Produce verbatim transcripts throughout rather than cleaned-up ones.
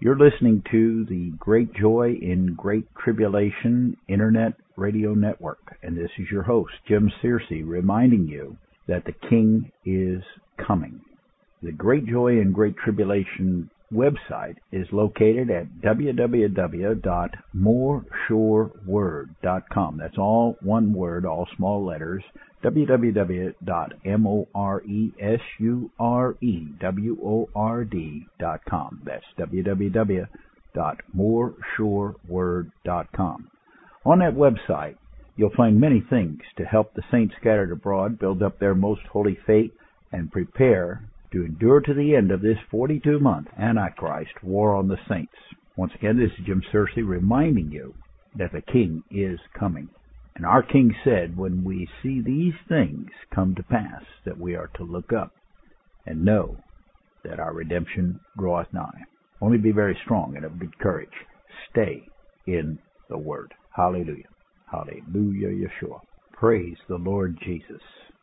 You're listening to the Great Joy in Great Tribulation Internet Radio Network, and this is your host, Jim Searcy, reminding you that the King is coming. The Great Joy in Great Tribulation website is located at w w w dot more sure word dot com. That's all one word, all small letters, w w w dot more sure word dot com. That's w w w dot more sure word dot com. On that website, you'll find many things to help the saints scattered abroad build up their most holy faith and prepare to endure to the end of this forty-two month Antichrist war on the saints. Once again, this is Jim Searcy reminding you that the King is coming. And our King said, when we see these things come to pass, that we are to look up and know that our redemption draweth nigh. Only be very strong and of good courage. Stay in the Word. Hallelujah. Hallelujah, Yeshua. Praise the Lord Jesus.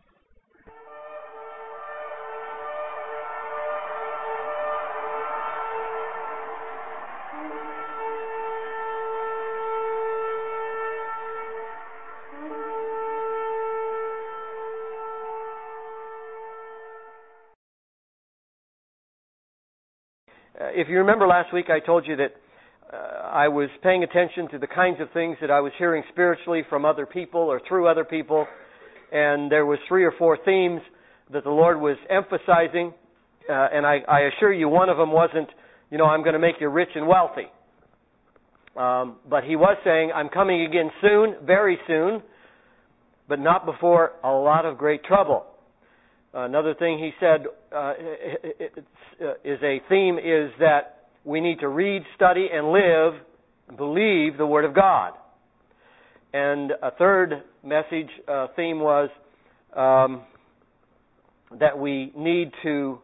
If you remember last week, I told you that uh, I was paying attention to the kinds of things that I was hearing spiritually from other people or through other people, and there was three or four themes that the Lord was emphasizing, uh, and I, I assure you one of them wasn't, you know, I'm going to make you rich and wealthy. Um, but He was saying, I'm coming again soon, very soon, but not before a lot of great trouble. Another thing He said uh, is a theme is that we need to read, study, and live, and believe the Word of God. And a third message uh, theme was um, that we need to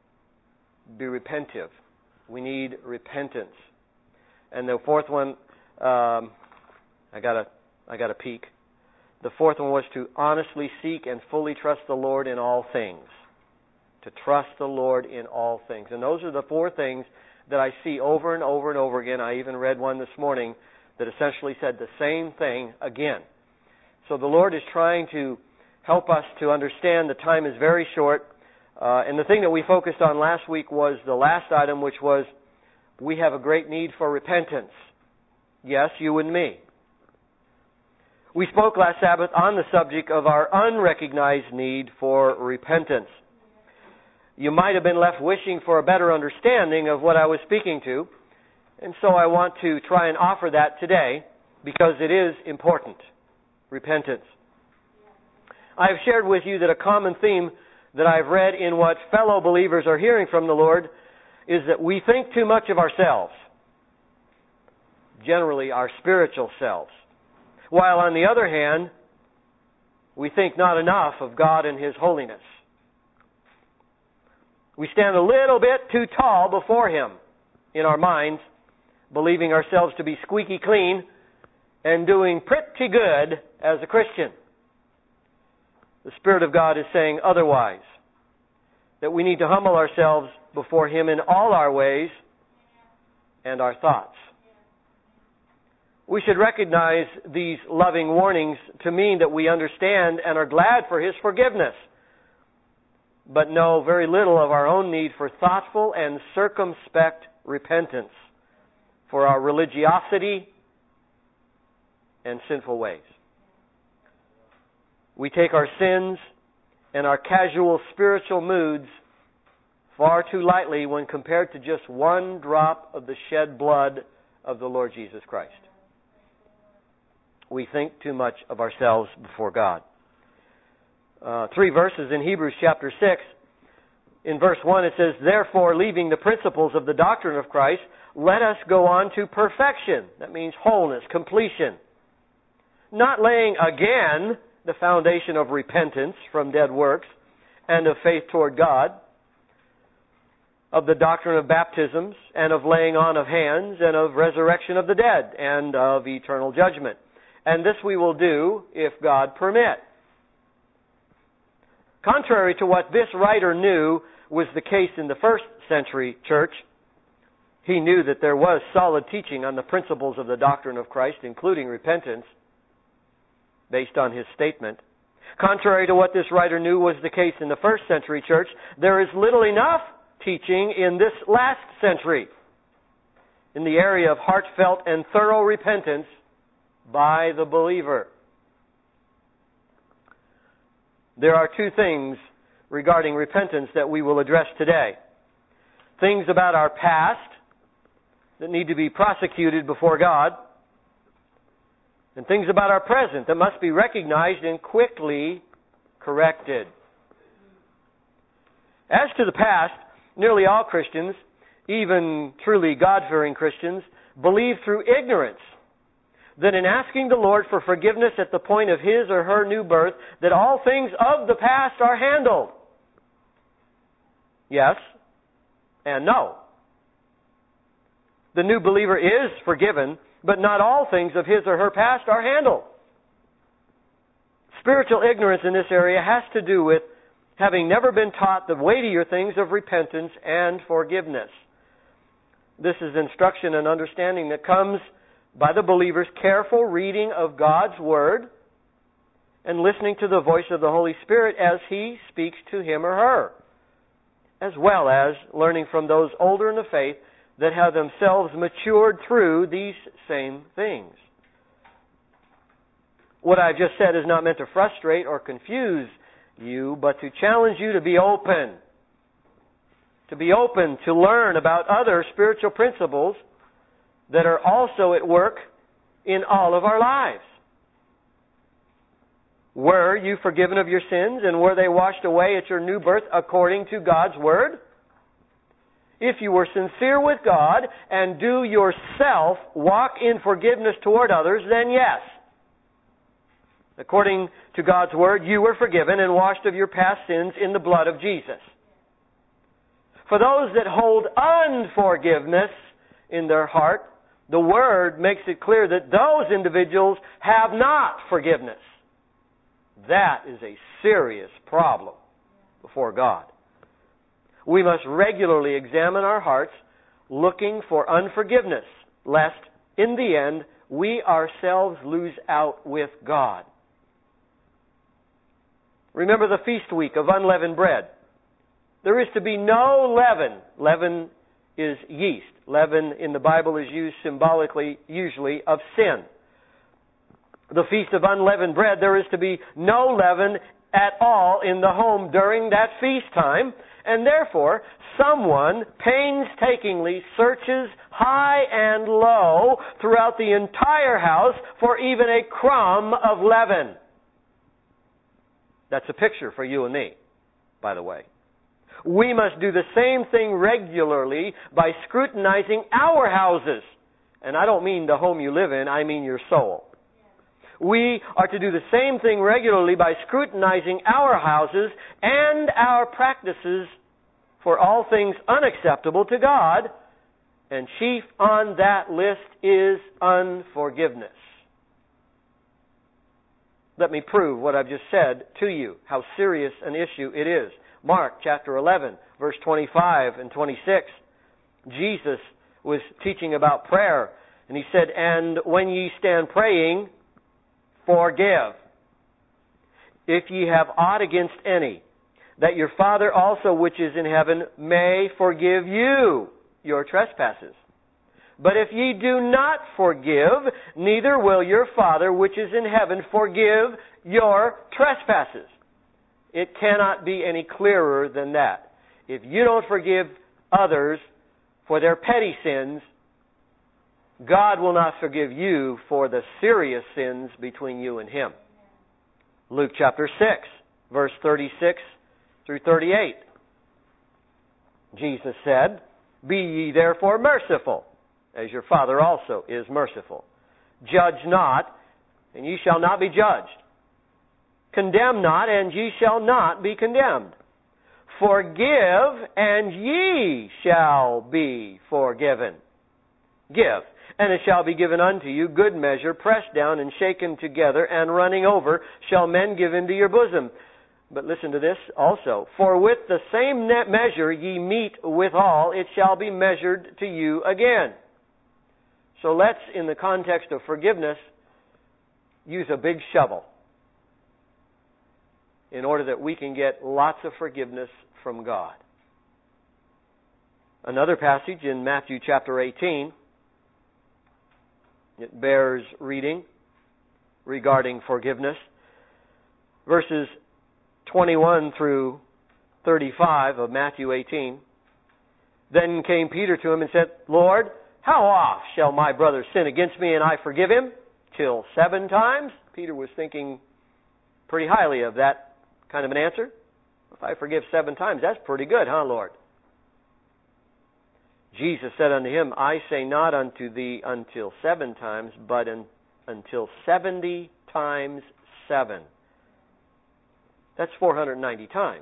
be repentive. We need repentance. And the fourth one, um, I got a, I got a peek. The fourth one was to honestly seek and fully trust the Lord in all things. To trust the Lord in all things. And those are the four things that I see over and over and over again. I even read one this morning that essentially said the same thing again. So the Lord is trying to help us to understand the time is very short. Uh, and the thing that we focused on last week was the last item, which was we have a great need for repentance. Yes, you and me. We spoke last Sabbath on the subject of our unrecognized need for repentance. You might have been left wishing for a better understanding of what I was speaking to, and so I want to try and offer that today because it is important. Repentance. I have shared with you that a common theme that I've read in what fellow believers are hearing from the Lord is that we think too much of ourselves, generally our spiritual selves. While on the other hand, we think not enough of God and His holiness. We stand a little bit too tall before Him in our minds, believing ourselves to be squeaky clean and doing pretty good as a Christian. The Spirit of God is saying otherwise, that we need to humble ourselves before Him in all our ways and our thoughts. We should recognize these loving warnings to mean that we understand and are glad for His forgiveness, but know very little of our own need for thoughtful and circumspect repentance for our religiosity and sinful ways. We take our sins and our casual spiritual moods far too lightly when compared to just one drop of the shed blood of the Lord Jesus Christ. We think too much of ourselves before God. Uh, three verses in Hebrews chapter six. In verse one it says, therefore, leaving the principles of the doctrine of Christ, let us go on to perfection. That means wholeness, completion. Not laying again the foundation of repentance from dead works and of faith toward God, of the doctrine of baptisms and of laying on of hands and of resurrection of the dead and of eternal judgment. And this we will do if God permit. Contrary to what this writer knew was the case in the first century church, He knew that there was solid teaching on the principles of the doctrine of Christ, including repentance, based on his statement. Contrary to what this writer knew was the case in the first century church, there is little enough teaching in this last century in the area of heartfelt and thorough repentance by the believer. There are two things regarding repentance that we will address today. Things about our past that need to be prosecuted before God, and things about our present that must be recognized and quickly corrected. As to the past, nearly all Christians, even truly God-fearing Christians, believe through ignorance that in asking the Lord for forgiveness at the point of his or her new birth, that all things of the past are handled. Yes and no. The new believer is forgiven, but not all things of his or her past are handled. Spiritual ignorance in this area has to do with having never been taught the weightier things of repentance and forgiveness. This is instruction and understanding that comes by the believer's careful reading of God's Word and listening to the voice of the Holy Spirit as He speaks to him or her, as well as learning from those older in the faith that have themselves matured through these same things. What I've just said is not meant to frustrate or confuse you, but to challenge you to be open. To be open to learn about other spiritual principles that are also at work in all of our lives. Were you forgiven of your sins, and were they washed away at your new birth according to God's Word? If you were sincere with God and do yourself walk in forgiveness toward others, then yes. According to God's Word, you were forgiven and washed of your past sins in the blood of Jesus. For those that hold unforgiveness in their heart, the Word makes it clear that those individuals have not forgiveness. That is a serious problem before God. We must regularly examine our hearts, looking for unforgiveness, lest, in the end, we ourselves lose out with God. Remember the feast week of unleavened bread. There is to be no leaven. Leaven is yeast. Leaven in the Bible is used symbolically, usually, of sin. The Feast of Unleavened Bread, there is to be no leaven at all in the home during that feast time, and therefore, someone painstakingly searches high and low throughout the entire house for even a crumb of leaven. That's a picture for you and me, by the way. We must do the same thing regularly by scrutinizing our houses. And I don't mean the home you live in, I mean your soul. We are to do the same thing regularly by scrutinizing our houses and our practices for all things unacceptable to God, and chief on that list is unforgiveness. Let me prove what I've just said to you, how serious an issue it is. Mark chapter eleven, verse twenty-five and twenty-six. Jesus was teaching about prayer, and he said, "And when ye stand praying, forgive, if ye have aught against any, that your Father also which is in heaven may forgive you your trespasses. But if ye do not forgive, neither will your Father which is in heaven forgive your trespasses." It cannot be any clearer than that. If you don't forgive others for their petty sins, God will not forgive you for the serious sins between you and Him. Luke chapter six, verse thirty-six through thirty-eight. Jesus said, "Be ye therefore merciful, as your Father also is merciful. Judge not, and ye shall not be judged. Condemn not, and ye shall not be condemned. Forgive, and ye shall be forgiven. Give, and it shall be given unto you, good measure, pressed down and shaken together, and running over, shall men give into your bosom. But listen to this also. For with the same net measure ye meet withal, it shall be measured to you again. So let's, in the context of forgiveness, use a big shovel in order that we can get lots of forgiveness from God. Another passage in Matthew chapter eighteen, it bears reading regarding forgiveness. Verses twenty-one through thirty-five of Matthew eighteen. Then came Peter to him and said, Lord, how oft shall my brother sin against me and I forgive him? Till seven times? Peter was thinking pretty highly of that kind of an answer. If I forgive seven times, that's pretty good, huh, Lord? Jesus said unto him, I say not unto thee until seven times, but in, until seventy times seven. That's four hundred ninety times.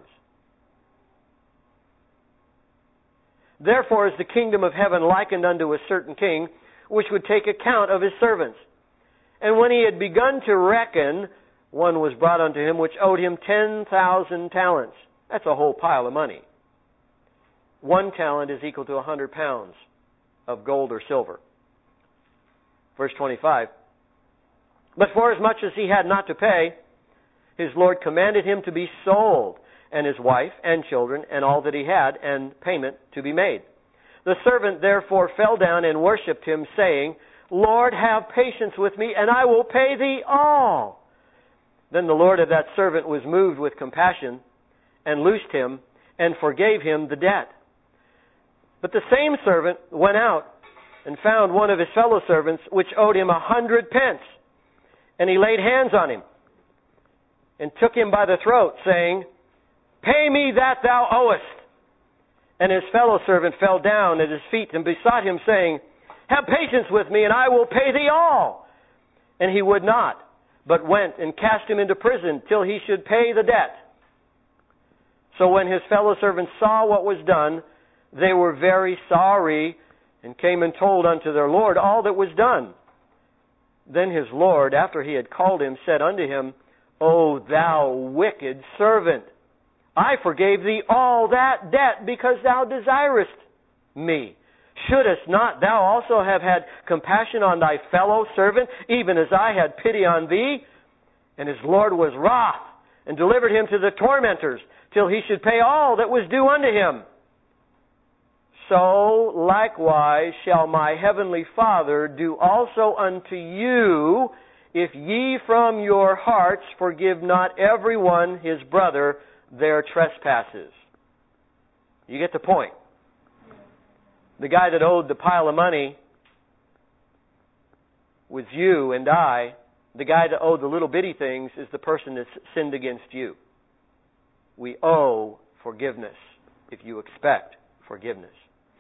Therefore is the kingdom of heaven likened unto a certain king, which would take account of his servants. And when he had begun to reckon, one was brought unto him which owed him ten thousand talents. That's a whole pile of money. One talent is equal to a hundred pounds of gold or silver. Verse twenty-five. But forasmuch as he had not to pay, his Lord commanded him to be sold, and his wife and children, and all that he had, and payment to be made. The servant therefore fell down and worshipped him, saying, Lord, have patience with me, and I will pay thee all. Then the Lord of that servant was moved with compassion, and loosed him, and forgave him the debt. But the same servant went out, and found one of his fellow servants, which owed him a hundred pence. And he laid hands on him, and took him by the throat, saying, Pay me that thou owest. And his fellow servant fell down at his feet, and besought him, saying, Have patience with me, and I will pay thee all. And he would not, but went and cast him into prison, till he should pay the debt. So when his fellow servants saw what was done, they were very sorry, and came and told unto their Lord all that was done. Then his Lord, after he had called him, said unto him, O thou wicked servant, I forgave thee all that debt, because thou desirest me. Shouldest not thou also have had compassion on thy fellow servant, even as I had pity on thee? And his Lord was wroth, and delivered him to the tormentors, till he should pay all that was due unto him. So likewise shall my heavenly Father do also unto you, if ye from your hearts forgive not every one his brother their trespasses. You get the point. The guy that owed the pile of money was you and I. The guy that owed the little bitty things is the person that's sinned against you. We owe forgiveness if you expect forgiveness.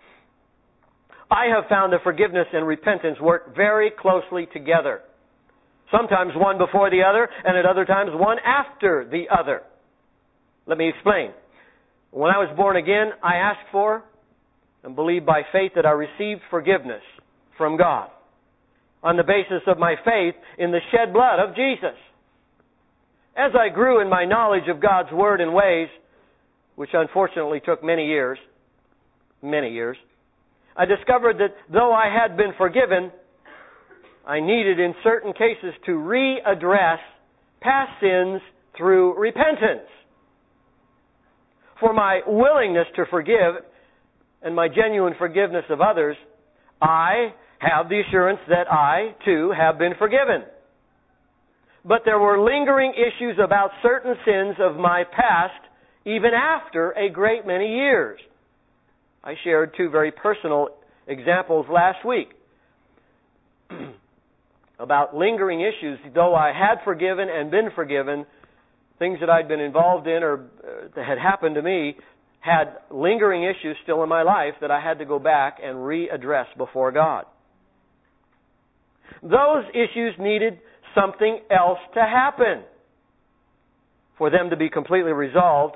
I have found that forgiveness and repentance work very closely together. Sometimes one before the other, and at other times one after the other. Let me explain. When I was born again, I asked for and believed by faith that I received forgiveness from God on the basis of my faith in the shed blood of Jesus. As I grew in my knowledge of God's Word and ways, which unfortunately took many years, many years, I discovered that though I had been forgiven, I needed in certain cases to readdress past sins through repentance. For my willingness to forgive and my genuine forgiveness of others, I have the assurance that I, too, have been forgiven. But there were lingering issues about certain sins of my past, even after a great many years. I shared two very personal examples last week about lingering issues. Though I had forgiven and been forgiven, things that I'd been involved in or uh, that had happened to me had lingering issues still in my life that I had to go back and readdress before God. Those issues needed something else to happen for them to be completely resolved,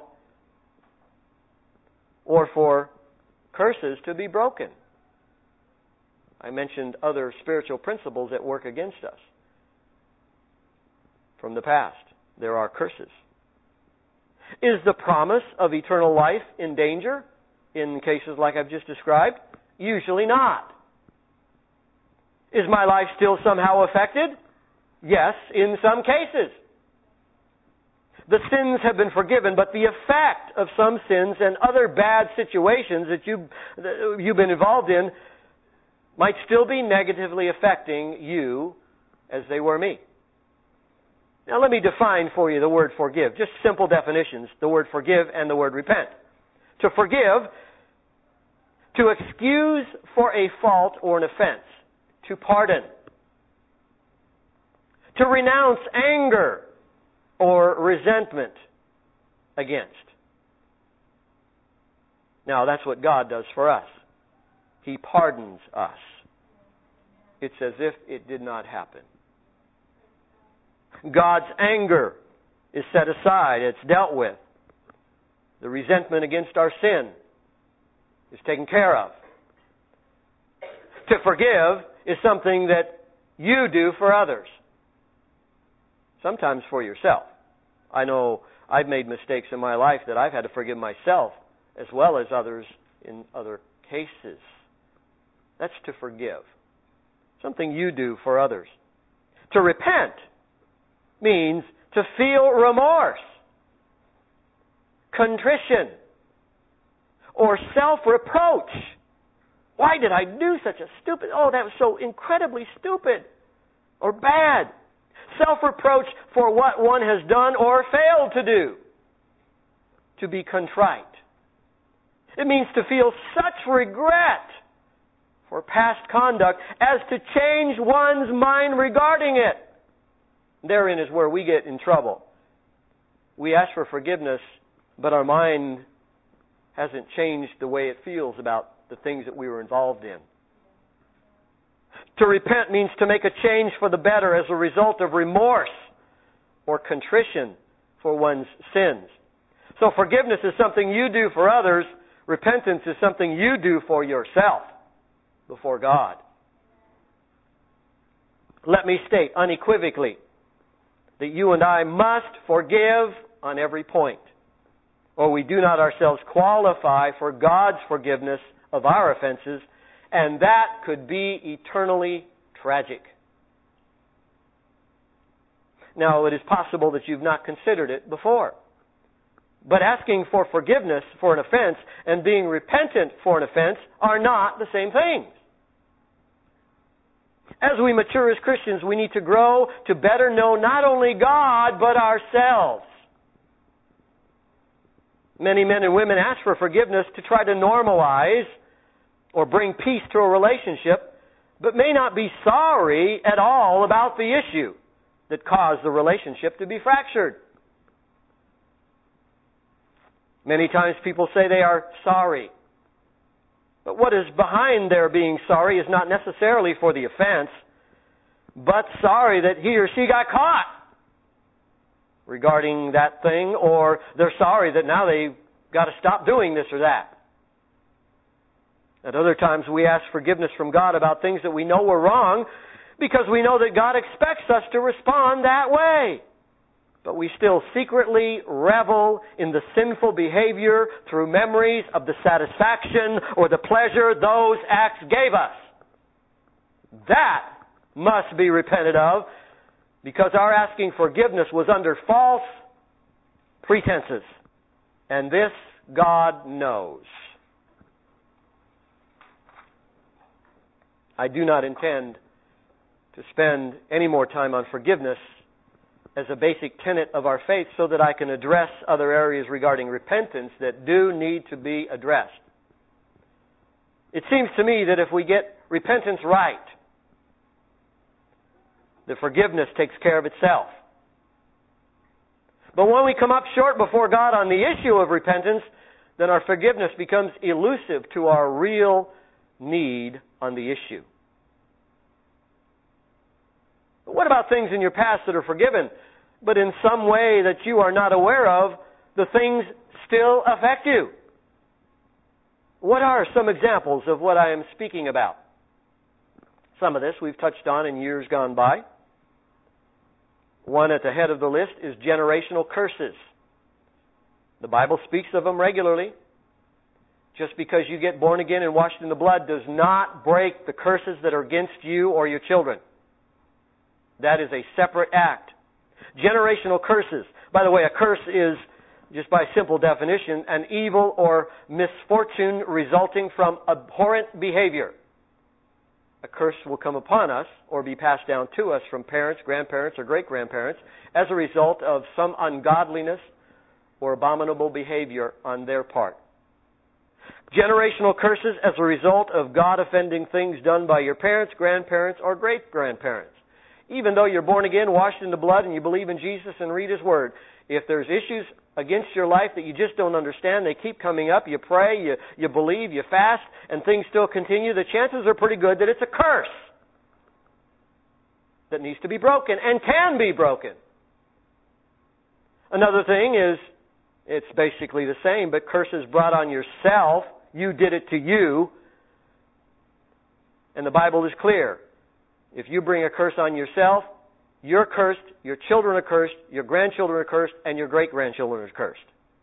or for curses to be broken. I mentioned other spiritual principles that work against us from the past. There are curses. Is the promise of eternal life in danger in cases like I've just described? Usually not. Is my life still somehow affected? Yes, in some cases. The sins have been forgiven, but the effect of some sins and other bad situations that you've, that you've been involved in might still be negatively affecting you as they were me. Now let me define for you the word forgive. Just simple definitions, the word forgive and the word repent. To forgive, to excuse for a fault or an offense. To pardon. To renounce anger or resentment against. Now that's what God does for us. He pardons us. It's as if it did not happen. God's anger is set aside. It's dealt with. The resentment against our sin is taken care of. To forgive is something that you do for others. Sometimes for yourself. I know I've made mistakes in my life that I've had to forgive myself as well as others in other cases. That's to forgive. Something you do for others. To repent means to feel remorse, contrition, or self-reproach. Why did I do such a stupid... Oh, that was so incredibly stupid or bad. Self-reproach for what one has done or failed to do. To be contrite. It means to feel such regret for past conduct as to change one's mind regarding it. Therein is where we get in trouble. We ask for forgiveness, but our mind hasn't changed the way it feels about the things that we were involved in. To repent means to make a change for the better as a result of remorse or contrition for one's sins. So forgiveness is something you do for others. Repentance is something you do for yourself before God. Let me state unequivocally that you and I must forgive on every point, or we do not ourselves qualify for God's forgiveness of our offenses, and that could be eternally tragic. Now, it is possible that you've not considered it before, but asking for forgiveness for an offense and being repentant for an offense are not the same things. As we mature as Christians, we need to grow to better know not only God, but ourselves. Many men and women ask for forgiveness to try to normalize or bring peace to a relationship, but may not be sorry at all about the issue that caused the relationship to be fractured. Many times people say they are sorry. But what is behind their being sorry is not necessarily for the offense, but sorry that he or she got caught regarding that thing, or they're sorry that now they've got to stop doing this or that. At other times we ask forgiveness from God about things that we know were wrong because we know that God expects us to respond that way. But we still secretly revel in the sinful behavior through memories of the satisfaction or the pleasure those acts gave us. That must be repented of because our asking forgiveness was under false pretenses. And this God knows. I do not intend to spend any more time on forgiveness as a basic tenet of our faith so that I can address other areas regarding repentance that do need to be addressed. It seems to me that if we get repentance right, the forgiveness takes care of itself. But when we come up short before God on the issue of repentance, then our forgiveness becomes elusive to our real need on the issue. But what about things in your past that are forgiven, but in some way that you are not aware of, the things still affect you? What are some examples of what I am speaking about? Some of this we've touched on in years gone by. One at the head of the list is generational curses. The Bible speaks of them regularly. Just because you get born again and washed in the blood does not break the curses that are against you or your children. That is a separate act. Generational curses. By the way, a curse is, just by simple definition, an evil or misfortune resulting from abhorrent behavior. A curse will come upon us or be passed down to us from parents, grandparents, or great-grandparents as a result of some ungodliness or abominable behavior on their part. Generational curses as a result of God-offending things done by your parents, grandparents, or great-grandparents. Even though you're born again, washed in the blood, and you believe in Jesus and read His Word, if there's issues against your life that you just don't understand, they keep coming up, you pray, you, you believe, you fast, and things still continue, the chances are pretty good that it's a curse that needs to be broken and can be broken. Another thing is, it's basically the same, but curses brought on yourself. You did it to you. And the Bible is clear. If you bring a curse on yourself, you're cursed, your children are cursed, your grandchildren are cursed, and your great-grandchildren are cursed.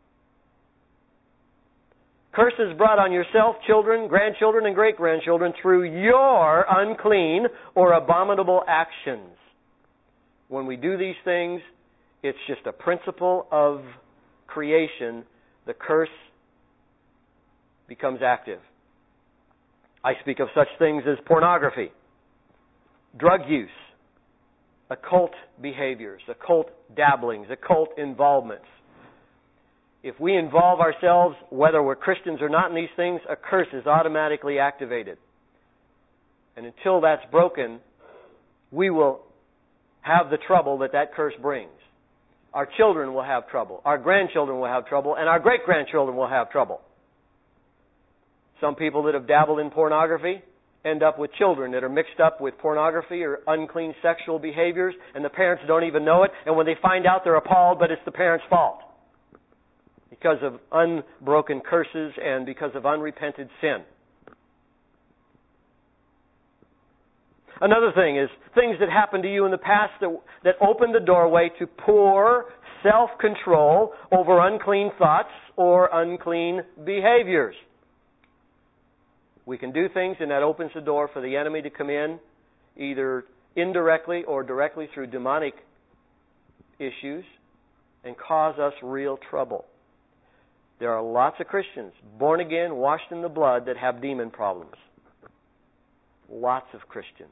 Curses brought on yourself, children, grandchildren, and great-grandchildren through your unclean or abominable actions. When we do these things, it's just a principle of creation. The curse becomes active. I speak of such things as pornography, drug use, occult behaviors, occult dabblings, occult involvements. If we involve ourselves, whether we're Christians or not, in these things, a curse is automatically activated. And until that's broken, we will have the trouble that that curse brings. Our children will have trouble. Our grandchildren will have trouble. And our great-grandchildren will have trouble. Some people that have dabbled in pornography end up with children that are mixed up with pornography or unclean sexual behaviors, and the parents don't even know it. And when they find out, they're appalled, but it's the parents' fault because of unbroken curses and because of unrepented sin. Another thing is things that happened to you in the past that, that opened the doorway to poor self-control over unclean thoughts or unclean behaviors. We can do things, and that opens the door for the enemy to come in, either indirectly or directly through demonic issues, and cause us real trouble. There are lots of Christians, born again, washed in the blood, that have demon problems. Lots of Christians.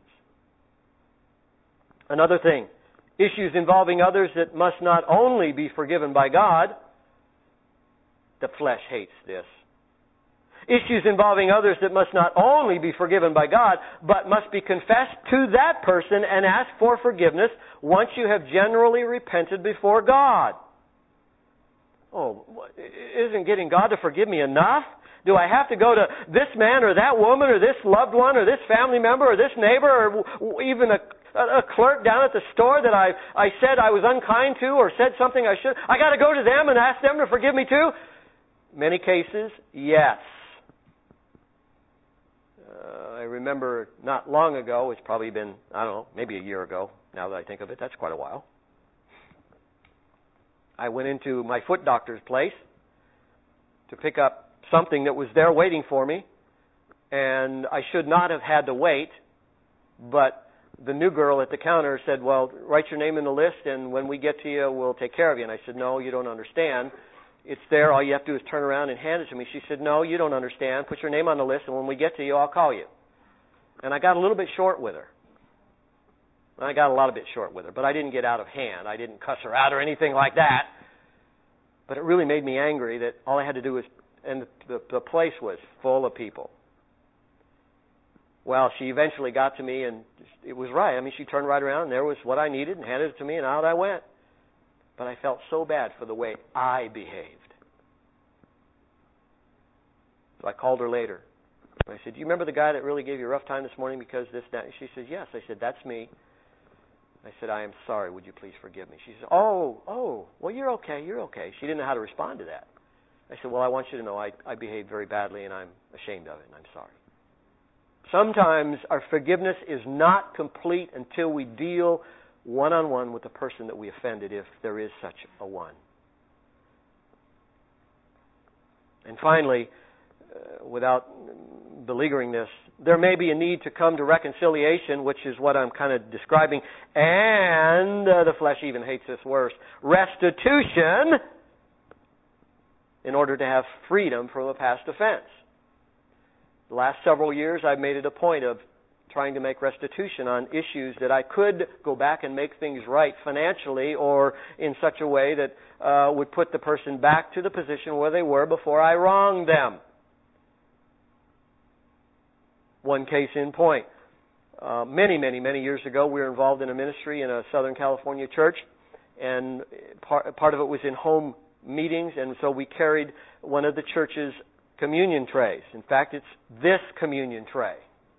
Another thing, issues involving others that must not only be forgiven by God. The flesh hates this. Issues involving others that must not only be forgiven by God, but must be confessed to that person and asked for forgiveness once you have generally repented before God. Oh, isn't getting God to forgive me enough? Do I have to go to this man or that woman or this loved one or this family member or this neighbor or even a, a clerk down at the store that I, I said I was unkind to or said something I should? I got to go to them and ask them to forgive me too? Many cases, yes. Uh, I remember not long ago, it's probably been, I don't know, maybe a year ago, now that I think of it, that's quite a while. I went into my foot doctor's place to pick up something that was there waiting for me, and I should not have had to wait, but the new girl at the counter said, well, write your name in the list, and when we get to you, we'll take care of you. And I said, no, you don't understand. It's there. All you have to do is turn around and hand it to me. She said, no, you don't understand. Put your name on the list, and when we get to you, I'll call you. And I got a little bit short with her. I got a lot of bit short with her, but I didn't get out of hand. I didn't cuss her out or anything like that. But it really made me angry that all I had to do was, and the, the place was full of people. Well, she eventually got to me, and it was right. I mean, she turned right around, and there was what I needed, and handed it to me, and out I went. But I felt so bad for the way I behaved. So I called her later. I said, do you remember the guy that really gave you a rough time this morning because this, that? She said, yes. I said, that's me. I said, I am sorry. Would you please forgive me? She said, oh, oh, well, you're okay. You're okay. She didn't know how to respond to that. I said, well, I want you to know I, I behaved very badly, and I'm ashamed of it, and I'm sorry. Sometimes our forgiveness is not complete until we deal one-on-one with the person that we offended, if there is such a one. And finally, uh, without beleaguering this, there may be a need to come to reconciliation, which is what I'm kind of describing, and uh, the flesh even hates this worse, restitution, in order to have freedom from a past offense. The last several years, I've made it a point of trying to make restitution on issues that I could go back and make things right financially or in such a way that uh, would put the person back to the position where they were before I wronged them. One case in point. Uh, many, many, many years ago, we were involved in a ministry in a Southern California church, and part, part of it was in home meetings, and so we carried one of the church's communion trays. In fact, it's this communion tray.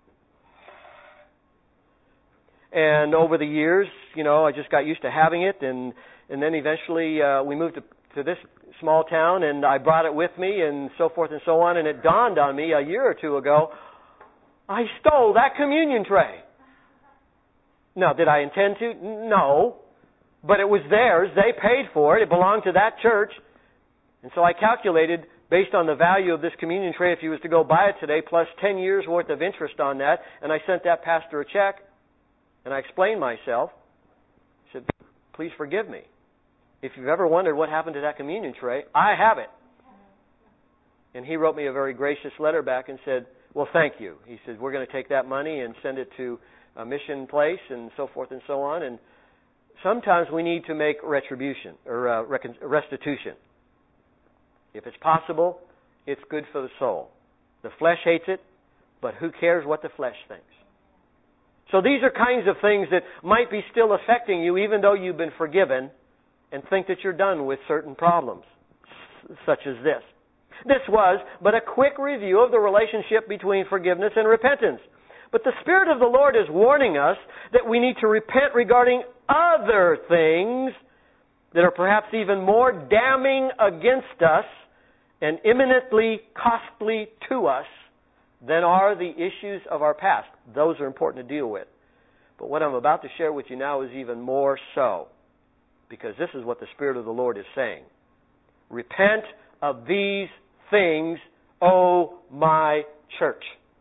And over the years, you know, I just got used to having it, and and then eventually uh, we moved to, to this small town, and I brought it with me, and so forth and so on, and it dawned on me a year or two ago, I stole that communion tray. Now, did I intend to? No. But it was theirs. They paid for it. It belonged to that church. And so I calculated, based on the value of this communion tray, if you was to go buy it today, plus ten years worth of interest on that, and I sent that pastor a check, and I explained myself. I said, please forgive me. If you've ever wondered what happened to that communion tray, I have it. And he wrote me a very gracious letter back and said, well, thank you. He said, we're going to take that money and send it to a mission place and so forth and so on. And sometimes we need to make retribution or uh, restitution. If it's possible, it's good for the soul. The flesh hates it, but who cares what the flesh thinks? So these are kinds of things that might be still affecting you even though you've been forgiven and think that you're done with certain problems, such as this. This was but a quick review of the relationship between forgiveness and repentance. But the Spirit of the Lord is warning us that we need to repent regarding other things that are perhaps even more damning against us and imminently costly to us than are the issues of our past. Those are important to deal with. But what I'm about to share with you now is even more so, because this is what the Spirit of the Lord is saying. Repent of these things, O my church.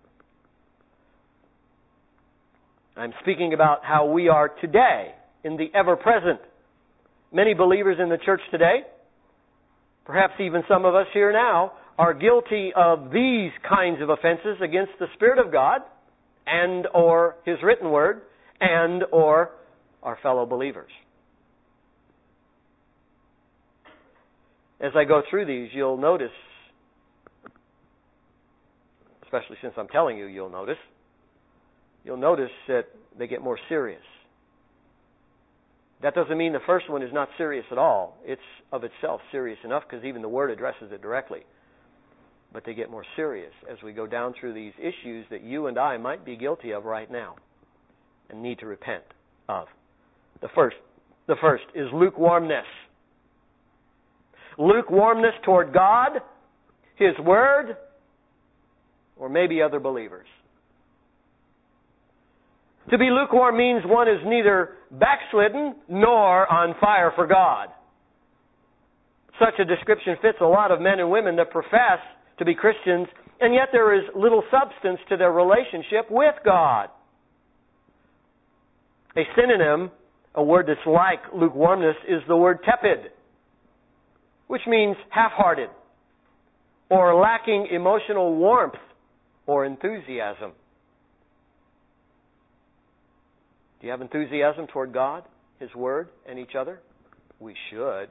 I'm speaking about how we are today in the ever-present. Many believers in the church today, perhaps even some of us here now, are guilty of these kinds of offenses against the Spirit of God and or His written word and or our fellow believers. As I go through these, you'll notice, especially since I'm telling you, you'll notice, you'll notice that they get more serious. That doesn't mean the first one is not serious at all. It's of itself serious enough because even the Word addresses it directly. But they get more serious as we go down through these issues that you and I might be guilty of right now and need to repent of. The first, the first is lukewarmness. Lukewarmness toward God, His Word, or maybe other believers. To be lukewarm means one is neither backslidden nor on fire for God. Such a description fits a lot of men and women that profess to be Christians, and yet there is little substance to their relationship with God. A synonym, a word that's like lukewarmness, is the word tepid, which means half-hearted or lacking emotional warmth or enthusiasm. Do you have enthusiasm toward God, His Word, and each other? We should.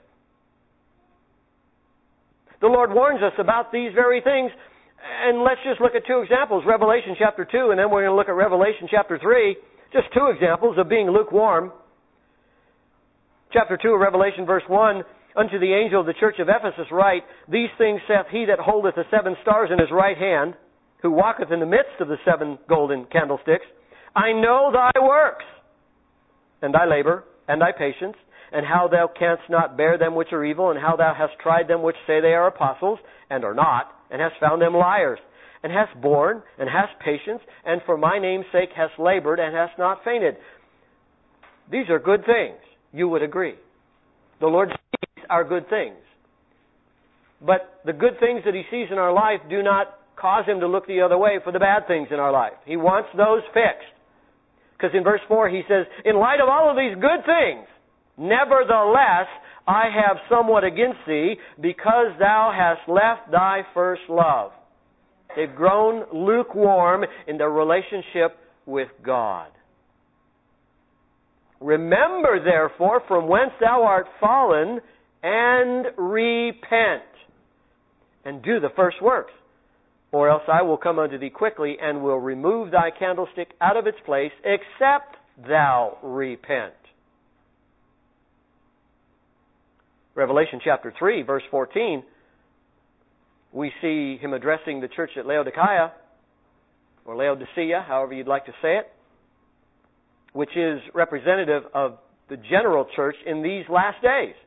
The Lord warns us about these very things, and let's just look at two examples, Revelation chapter two, and then we're going to look at Revelation chapter three, just two examples of being lukewarm. Chapter two of Revelation, verse one, unto the angel of the church of Ephesus write, these things saith he that holdeth the seven stars in his right hand, who walketh in the midst of the seven golden candlesticks, I know thy works, and thy labor, and thy patience, and how thou canst not bear them which are evil, and how thou hast tried them which say they are apostles, and are not, and hast found them liars, and hast borne, and hast patience, and for my name's sake hast labored, and hast not fainted. These are good things, you would agree. The Lord sees are good things. But the good things that He sees in our life do not cause Him to look the other way for the bad things in our life. He wants those fixed. Because in verse four He says, in light of all of these good things, nevertheless, I have somewhat against thee, because thou hast left thy first love. They've grown lukewarm in their relationship with God. Remember, therefore, from whence thou art fallen, and repent, and do the first works. Or else I will come unto thee quickly, and will remove thy candlestick out of its place, except thou repent. Revelation chapter three, verse fourteen, we see Him addressing the church at Laodicea, or Laodicea, however you'd like to say it, which is representative of the general church in these last days.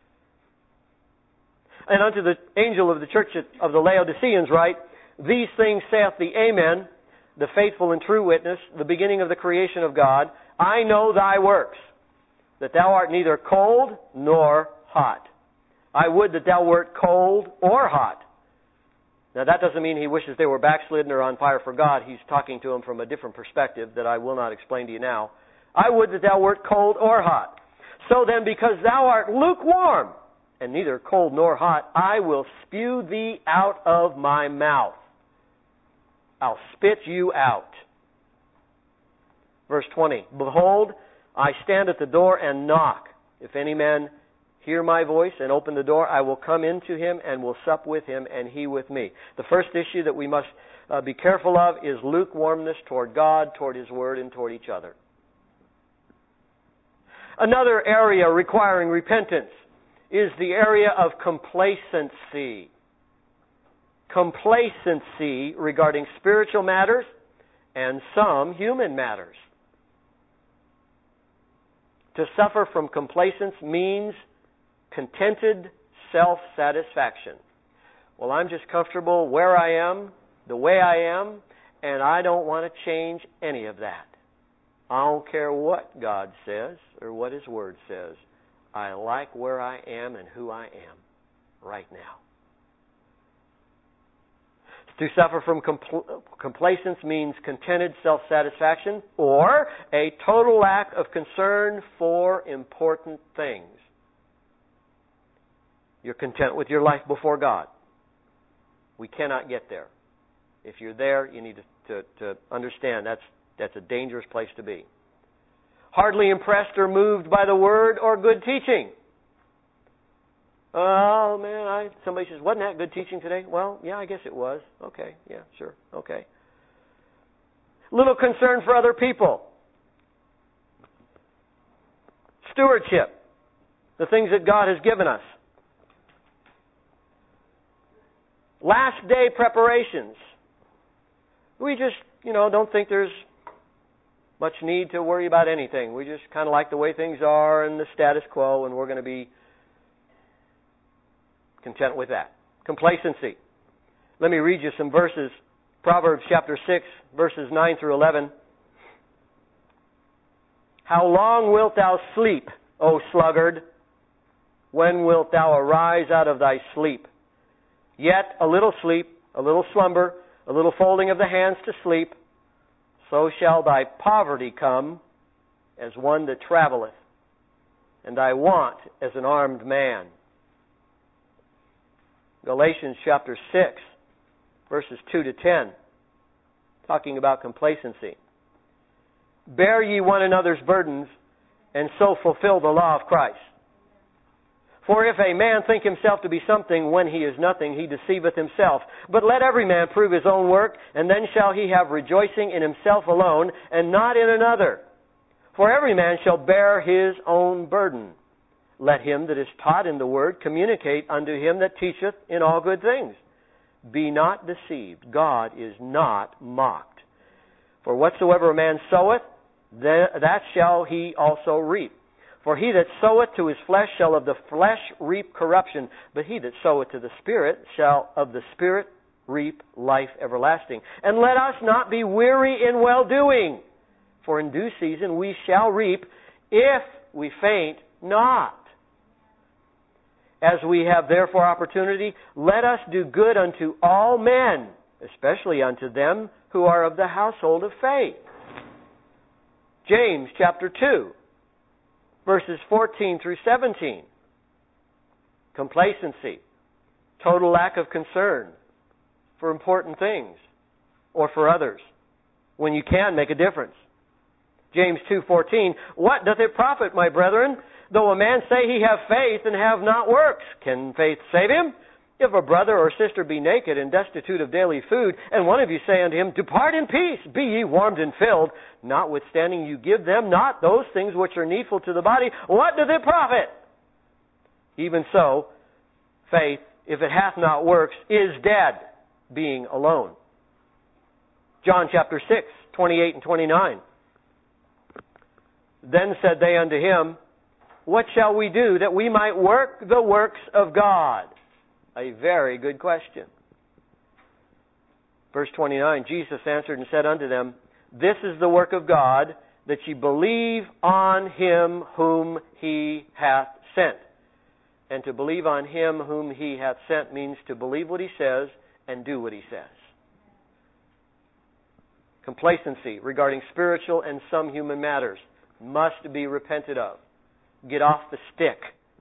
And unto the angel of the church of the Laodiceans write, these things saith the Amen, the faithful and true witness, the beginning of the creation of God. I know thy works, that thou art neither cold nor hot. I would that thou wert cold or hot. Now that doesn't mean he wishes they were backslidden or on fire for God. He's talking to them from a different perspective that I will not explain to you now. I would that thou wert cold or hot. So then, because thou art lukewarm, and neither cold nor hot, I will spew thee out of my mouth. I'll spit you out. Verse twenty, behold, I stand at the door and knock. If any man hear my voice and open the door, I will come into him and will sup with him and he with me. The first issue that we must uh, be careful of is lukewarmness toward God, toward His Word, and toward each other. Another area requiring repentance is the area of complacency. Complacency regarding spiritual matters and some human matters. To suffer from complacence means contented self-satisfaction. Well, I'm just comfortable where I am, the way I am, and I don't want to change any of that. I don't care what God says or what His Word says. I like where I am and who I am right now. To suffer from compl- complacence means contented self-satisfaction or a total lack of concern for important things. You're content with your life before God. We cannot get there. If you're there, you need to, to, to understand that's that's a dangerous place to be. Hardly impressed or moved by the Word or good teaching. Oh, man, I, somebody says, wasn't that good teaching today? Well, yeah, I guess it was. Okay, yeah, sure, okay. Little concern for other people. Stewardship. The things that God has given us. Last day preparations. We just, you know, don't think there's much need to worry about anything. We just kind of like the way things are and the status quo, and we're going to be content with that. Complacency. Let me read you some verses. Proverbs chapter six, verses nine through eleven. How long wilt thou sleep, O sluggard? When wilt thou arise out of thy sleep? Yet a little sleep, a little slumber, a little folding of the hands to sleep, so shall thy poverty come as one that travelleth, and thy want as an armed man. Galatians chapter six, verses two to ten, talking about complacency. Bear ye one another's burdens, and so fulfill the law of Christ. For if a man think himself to be something when he is nothing, he deceiveth himself. But let every man prove his own work, and then shall he have rejoicing in himself alone, and not in another. For every man shall bear his own burden. Let him that is taught in the word communicate unto him that teacheth in all good things. Be not deceived. God is not mocked. For whatsoever a man soweth, that shall he also reap. For he that soweth to his flesh shall of the flesh reap corruption, but he that soweth to the Spirit shall of the Spirit reap life everlasting. And let us not be weary in well-doing, for in due season we shall reap if we faint not. As we have therefore opportunity, let us do good unto all men, especially unto them who are of the household of faith. James chapter two, verses fourteen through seventeen. Complacency, total lack of concern for important things or for others when you can make a difference. James two fourteen, what doth it profit, my brethren, though a man say he have faith and have not works? Can faith save him? If a brother or sister be naked and destitute of daily food, and one of you say unto him, depart in peace, be ye warmed and filled, notwithstanding you give them not those things which are needful to the body, what doth it profit? Even so, faith, if it hath not works, is dead, being alone. John chapter six, twenty-eight and twenty-nine. Then said they unto him, what shall we do that we might work the works of God? A very good question. Verse twenty-nine, Jesus answered and said unto them, this is the work of God, that ye believe on him whom he hath sent. And to believe on him whom he hath sent means to believe what he says and do what he says. Complacency regarding spiritual and some human matters must be repented of. Get off the stick.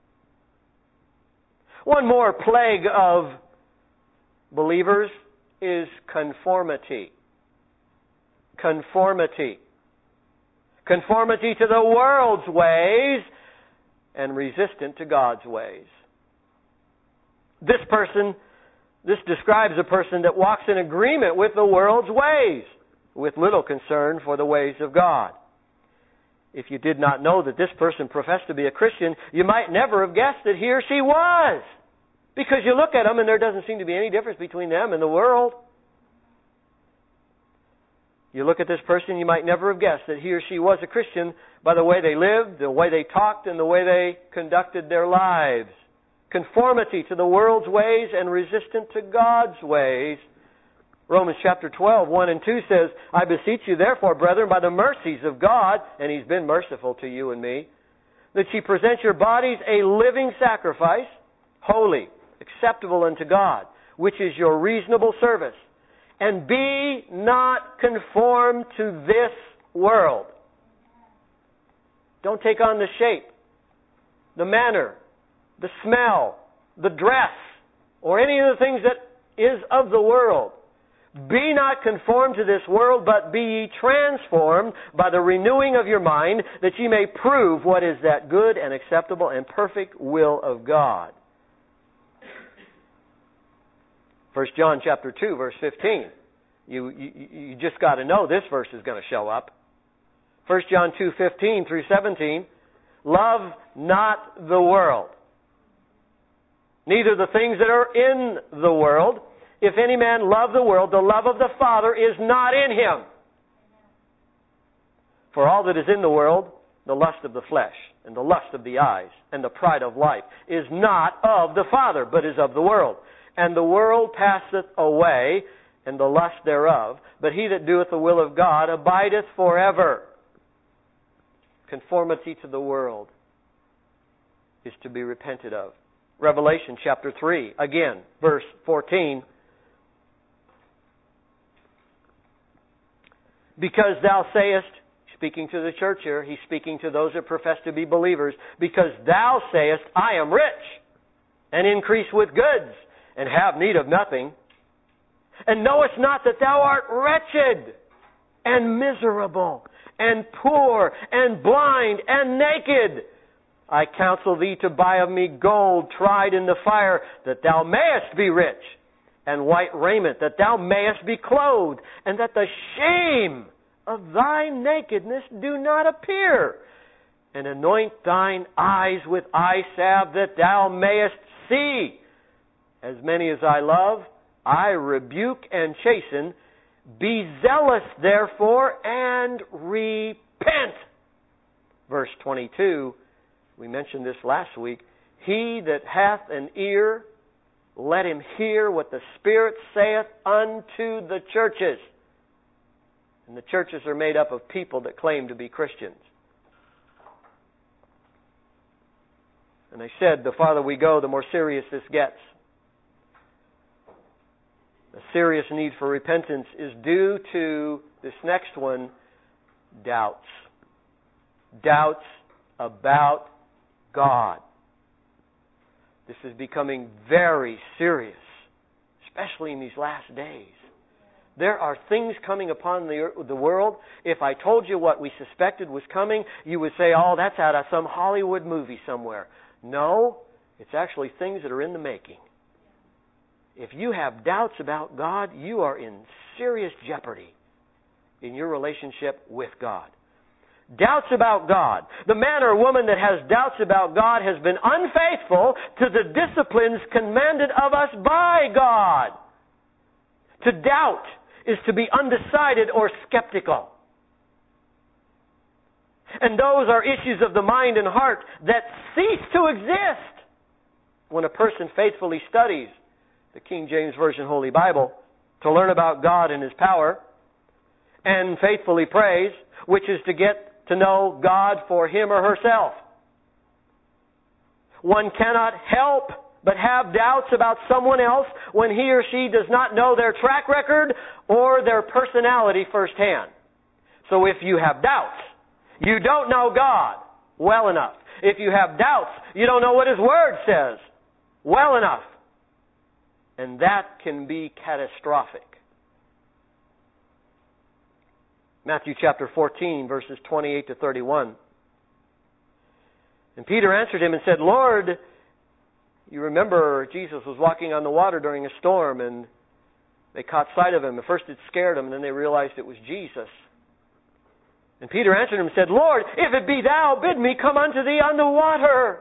One more plague of believers is conformity. Conformity. Conformity to the world's ways and resistant to God's ways. This person, this describes a person that walks in agreement with the world's ways, with little concern for the ways of God. If you did not know that this person professed to be a Christian, you might never have guessed that he or she was. Because you look at them and there doesn't seem to be any difference between them and the world. You look at this person, you might never have guessed that he or she was a Christian by the way they lived, the way they talked, and the way they conducted their lives. Conformity to the world's ways and resistant to God's ways. Romans chapter twelve, one and two says, I beseech you therefore, brethren, by the mercies of God, and He's been merciful to you and me, that ye present your bodies a living sacrifice, holy, acceptable unto God, which is your reasonable service. And be not conformed to this world. Don't take on the shape, the manner, the smell, the dress, or any of the things that is of the world. Be not conformed to this world, but be ye transformed by the renewing of your mind, that ye may prove what is that good and acceptable and perfect will of God. First John chapter two, verse fifteen. You, you, you just got to know this verse is going to show up. First John two, fifteen through seventeen. Love not the world, neither the things that are in the world. If any man love the world, the love of the Father is not in him. For all that is in the world, the lust of the flesh, and the lust of the eyes, and the pride of life, is not of the Father, but is of the world. And the world passeth away, and the lust thereof, but he that doeth the will of God abideth forever. Conformity to the world is to be repented of. Revelation chapter three, again, verse fourteen. Because thou sayest, speaking to the church here, he's speaking to those that profess to be believers, because thou sayest, I am rich, and increase with goods, and have need of nothing, and knowest not that thou art wretched, and miserable, and poor, and blind, and naked. I counsel thee to buy of me gold tried in the fire, that thou mayest be rich, and white raiment, that thou mayest be clothed, and that the shame of thy nakedness do not appear. And anoint thine eyes with eye salve, that thou mayest see. As many as I love, I rebuke and chasten. Be zealous, therefore, and repent. Verse twenty-two, we mentioned this last week. He that hath an ear, let him hear what the Spirit saith unto the churches. And the churches are made up of people that claim to be Christians. And I said, the farther we go, the more serious this gets. The serious need for repentance is due to this next one, doubts. Doubts about God. This is becoming very serious, especially in these last days. There are things coming upon the, the world. If I told you what we suspected was coming, you would say, oh, that's out of some Hollywood movie somewhere. No, it's actually things that are in the making. If you have doubts about God, you are in serious jeopardy in your relationship with God. Doubts about God. The man or woman that has doubts about God has been unfaithful to the disciplines commanded of us by God. To doubt is to be undecided or skeptical. And those are issues of the mind and heart that cease to exist when a person faithfully studies the King James Version Holy Bible to learn about God and His power, and faithfully prays, which is to get to know God for him or herself. One cannot help but have doubts about someone else when he or she does not know their track record or their personality firsthand. So if you have doubts, you don't know God well enough. If you have doubts, you don't know what His Word says well enough. And that can be catastrophic. Matthew chapter fourteen, verses twenty-eight to thirty-one. And Peter answered him and said, Lord, you remember Jesus was walking on the water during a storm, and they caught sight of Him. At first it scared them, and then they realized it was Jesus. And Peter answered him and said, Lord, if it be Thou, bid me come unto Thee on the water.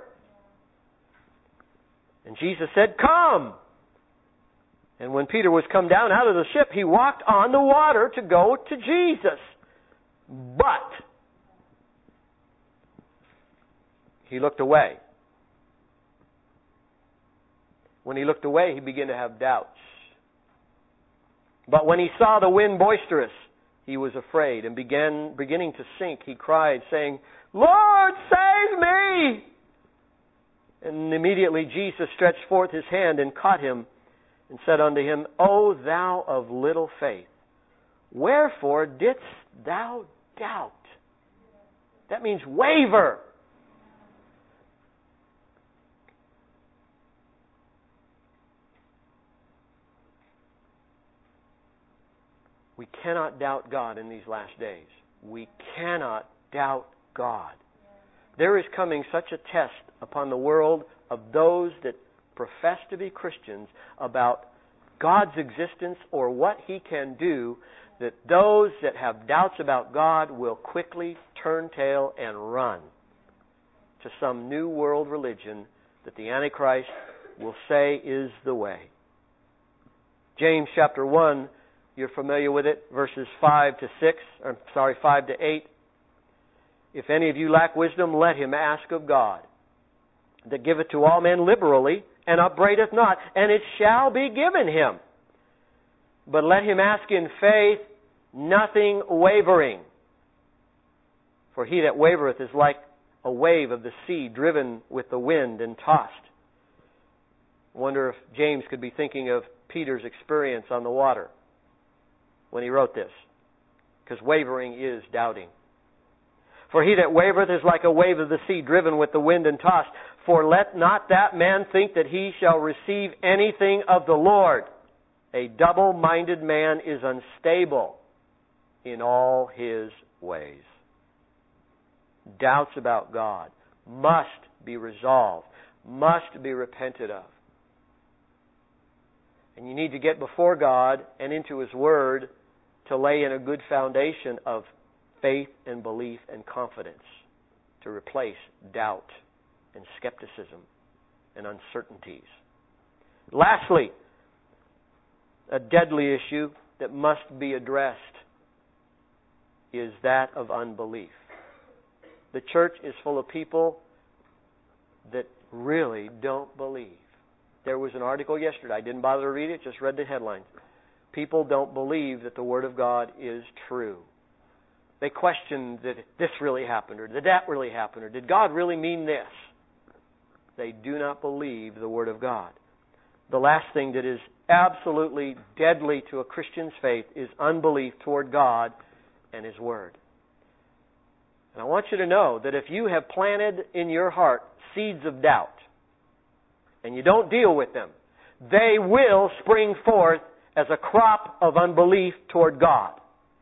And Jesus said, Come. And when Peter was come down out of the ship, he walked on the water to go to Jesus. But he looked away. When he looked away, he began to have doubts. But when he saw the wind boisterous, he was afraid, and began beginning to sink, he cried, saying, Lord, save me! And immediately Jesus stretched forth His hand and caught him, and said unto him, O thou of little faith, wherefore didst thou doubt? That means waver. We cannot doubt God in these last days. We cannot doubt God. There is coming such a test upon the world of those that profess to be Christians about God's existence or what He can do, that those that have doubts about God will quickly turn tail and run to some new world religion that the Antichrist will say is the way. James chapter one, you're familiar with it, verses five to six, or sorry, five to eight. If any of you lack wisdom, let him ask of God, that giveth to all men liberally, and upbraideth not, and it shall be given him. But let him ask in faith, nothing wavering. For he that wavereth is like a wave of the sea, driven with the wind and tossed. I wonder if James could be thinking of Peter's experience on the water when he wrote this, because wavering is doubting. For he that wavereth is like a wave of the sea, driven with the wind and tossed. For let not that man think that he shall receive anything of the Lord. A double-minded man is unstable in all his ways. Doubts about God must be resolved, must be repented of. And you need to get before God and into His Word to lay in a good foundation of faith and belief and confidence to replace doubt and skepticism and uncertainties. Lastly, a deadly issue that must be addressed is that of unbelief. The church is full of people that really don't believe. There was an article yesterday. I didn't bother to read it, just read the headlines. People don't believe that the Word of God is true. They question that this really happened, or did that really happen, or did God really mean this? They do not believe the Word of God. The last thing that is absolutely deadly to a Christian's faith is unbelief toward God and His Word. And I want you to know that if you have planted in your heart seeds of doubt, and you don't deal with them, they will spring forth as a crop of unbelief toward God.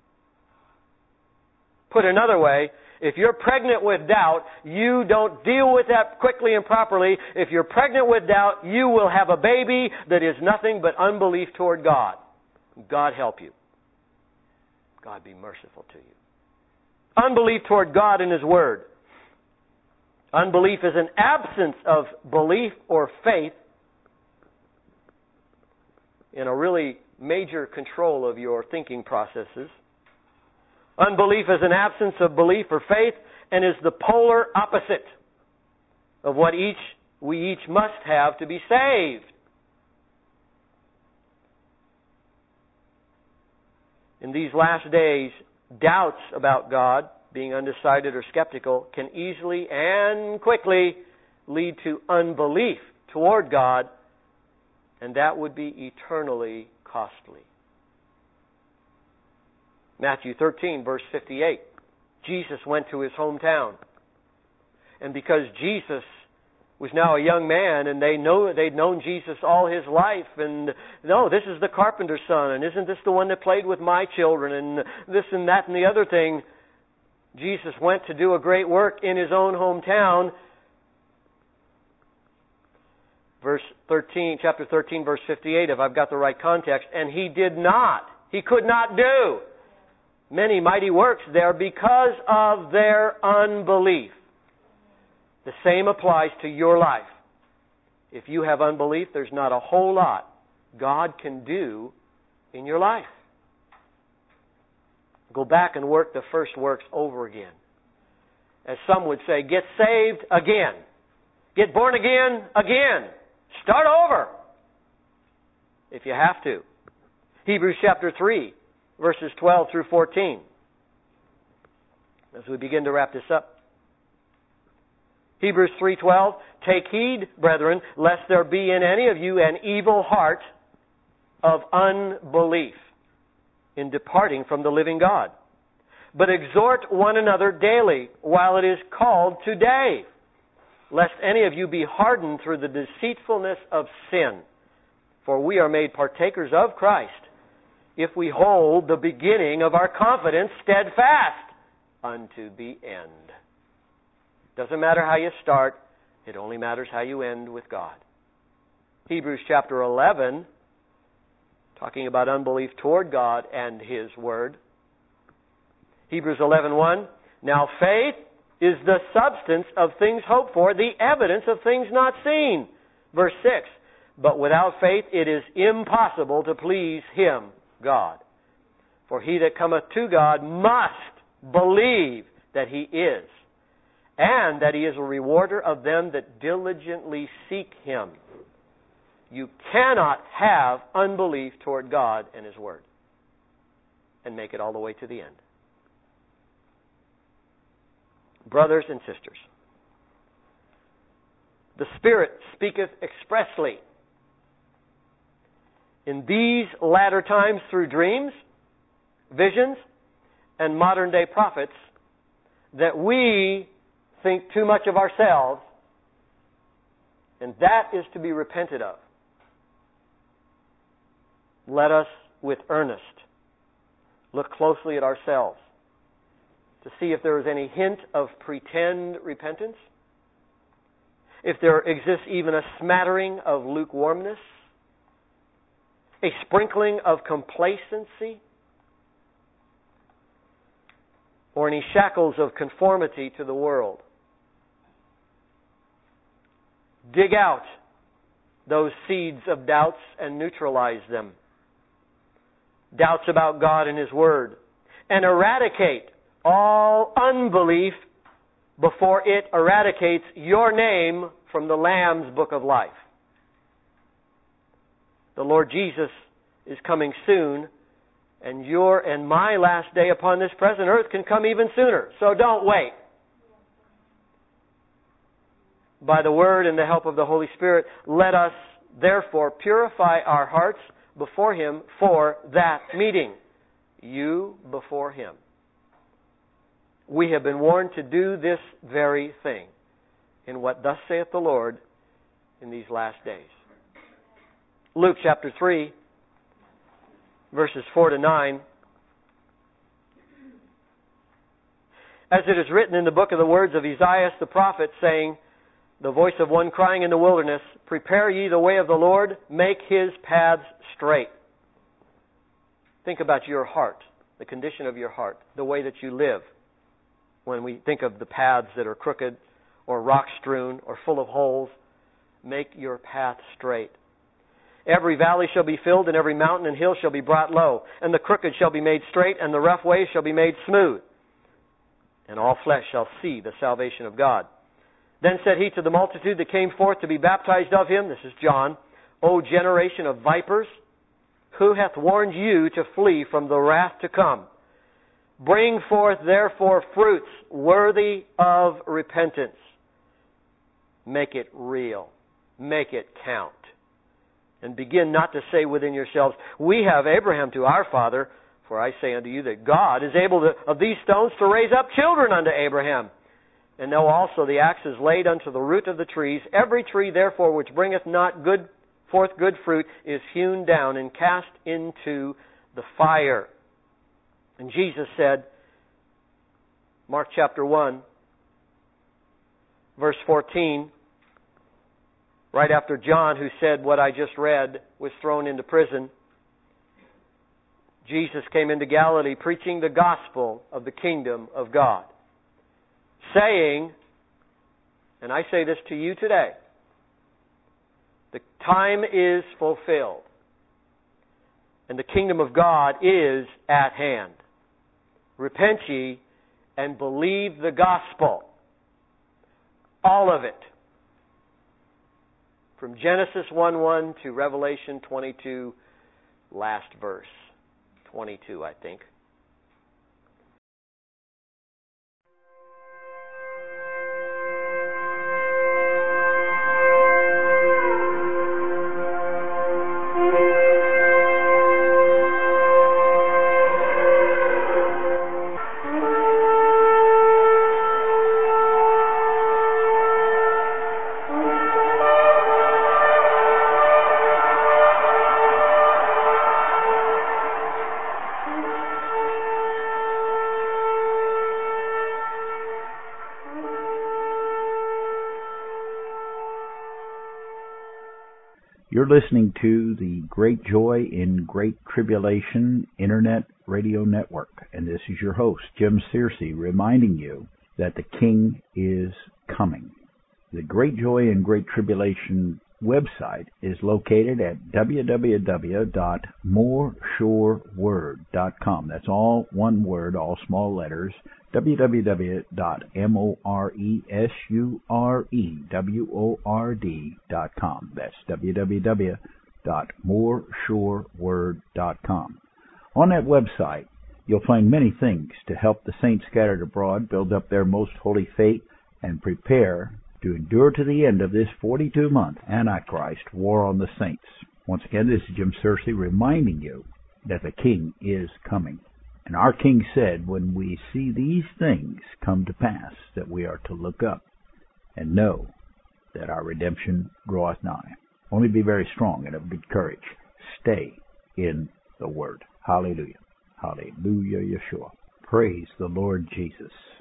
Put another way, if you're pregnant with doubt, you don't deal with that quickly and properly. If you're pregnant with doubt, you will have a baby that is nothing but unbelief toward God. God help you. God be merciful to you. Unbelief toward God and His Word. Unbelief is an absence of belief or faith in a really major control of your thinking processes. Unbelief is an absence of belief or faith and is the polar opposite of what each we each must have to be saved. In these last days, doubts about God, being undecided or skeptical, can easily and quickly lead to unbelief toward God, and that would be eternally costly. Matthew thirteen, verse fifty-eight. Jesus went to His hometown. And because Jesus was now a young man, and they know they'd known Jesus all his life, and no, this is the carpenter's son, and isn't this the one that played with my children, and this and that and the other thing. Jesus went to do a great work in His own hometown. Verse thirteen, chapter thirteen, verse fifty-eight, if I've got the right context. And He did not, He could not do many mighty works there because of their unbelief. The same applies to your life. If you have unbelief, there's not a whole lot God can do in your life. Go back and work the first works over again. As some would say, get saved again. Get born again again. Start over if you have to. Hebrews chapter three, verses twelve through fourteen. As we begin to wrap this up. Hebrews three twelve, take heed, brethren, lest there be in any of you an evil heart of unbelief in departing from the living God. But exhort one another daily while it is called today, lest any of you be hardened through the deceitfulness of sin. For we are made partakers of Christ, if we hold the beginning of our confidence steadfast unto the end. Doesn't matter how you start, it only matters how you end with God. Hebrews chapter eleven, talking about unbelief toward God and His Word. Hebrews eleven one, now faith is the substance of things hoped for, the evidence of things not seen. Verse six, but without faith it is impossible to please Him, God. For he that cometh to God must believe that He is, and that He is a rewarder of them that diligently seek Him. You cannot have unbelief toward God and His Word and make it all the way to the end. Brothers and sisters, the Spirit speaketh expressly in these latter times through dreams, visions, and modern day prophets that we think too much of ourselves, and that is to be repented of. Let us, with earnest, look closely at ourselves to see if there is any hint of pretend repentance, if there exists even a smattering of lukewarmness, a sprinkling of complacency, or any shackles of conformity to the world. Dig out those seeds of doubts and neutralize them. Doubts about God and His Word. And eradicate all unbelief before it eradicates your name from the Lamb's book of life. The Lord Jesus is coming soon, and your and my last day upon this present earth can come even sooner. So don't wait. by the Word and the help of the Holy Spirit, let us therefore purify our hearts before Him for that meeting. You before Him. We have been warned to do this very thing in what thus saith the Lord in these last days. Luke chapter three, verses four to nine. As it is written in the book of the words of Isaiah the prophet, saying, the voice of one crying in the wilderness, prepare ye the way of the Lord, make His paths straight. Think about your heart, the condition of your heart, the way that you live. When we think of the paths that are crooked or rock-strewn or full of holes, make your path straight. Every valley shall be filled, and every mountain and hill shall be brought low, and the crooked shall be made straight, and the rough ways shall be made smooth. And all flesh shall see the salvation of God. Then said He to the multitude that came forth to be baptized of Him, this is John, O generation of vipers, who hath warned you to flee from the wrath to come? Bring forth therefore fruits worthy of repentance. Make it real. Make it count. And begin not to say within yourselves, we have Abraham to our father. For I say unto you that God is able to, of these stones to raise up children unto Abraham. And know also the axe is laid unto the root of the trees. Every tree therefore which bringeth not good forth good fruit is hewn down and cast into the fire. And Jesus said, Mark chapter one, verse fourteen, right after John, who said what I just read, was thrown into prison, Jesus came into Galilee preaching the gospel of the kingdom of God, saying, and I say this to you today, the time is fulfilled, and the kingdom of God is at hand. Repent ye and believe the gospel. All of it. From Genesis one one to Revelation twenty-two, last verse. twenty-two, I think. You're listening to the Great Joy in Great Tribulation Internet Radio Network, and this is your host, Jim Searcy, reminding you that the King is coming. The Great Joy in Great Tribulation website is located at w w w dot more sure word dot com. That's all one word, all small letters, w w w dot more sure word dot com. That's w w w dot more sure word dot com. On that website, you'll find many things to help the saints scattered abroad build up their most holy faith and prepare to endure to the end of this forty-two month Antichrist war on the saints. Once again, this is Jim Searcy reminding you that the King is coming. And our King said, when we see these things come to pass, that we are to look up and know that our redemption draweth nigh. Only be very strong and of good courage. Stay in the Word. Hallelujah. Hallelujah, Yeshua. Praise the Lord Jesus.